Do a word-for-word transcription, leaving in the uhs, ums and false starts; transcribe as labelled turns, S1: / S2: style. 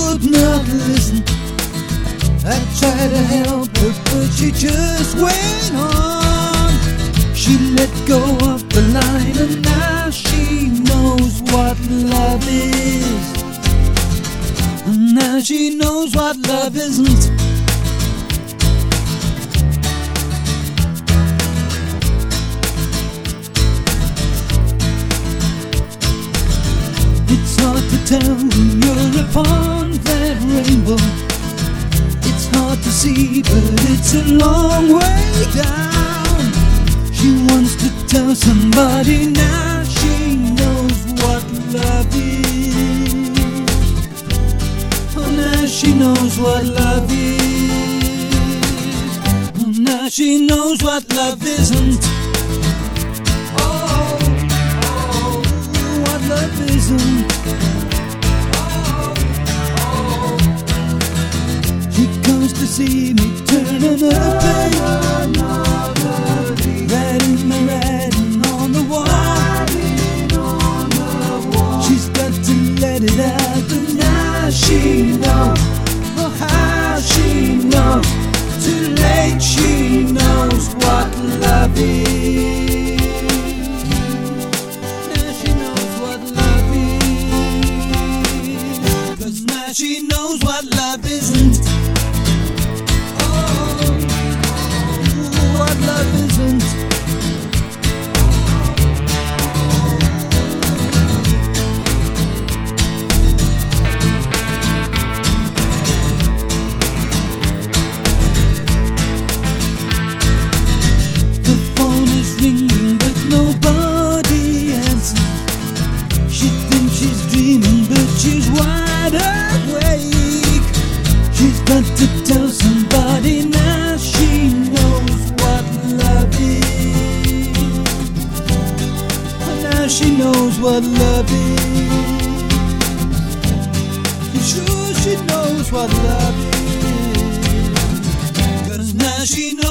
S1: would not listen. I tried to help her, but she just went on. She let go of the line, and now she knows what love is. And now she knows what love isn't. It's hard to tell when you're upon that rainbow. It's hard to see, but it's a long way down. She wants to tell somebody now. She knows what love is. Oh, now she knows what love is. Oh, now she knows what love isn't. Oh, oh, what love isn't. To see me turn another page, writing my writing on the wall. She's got to let it out, but now she knows. Oh, how she knows. Too late, she knows what love is. Now she knows what love is. 'Cause now she knows what love isn't. What love isn't. The phone is ringing, but nobody answers. She thinks she's dreaming, but she's wide awake. She's got to tell somebody now. She knows what love is. Now she knows what love is. You sure she knows what love is? 'Cause now she knows.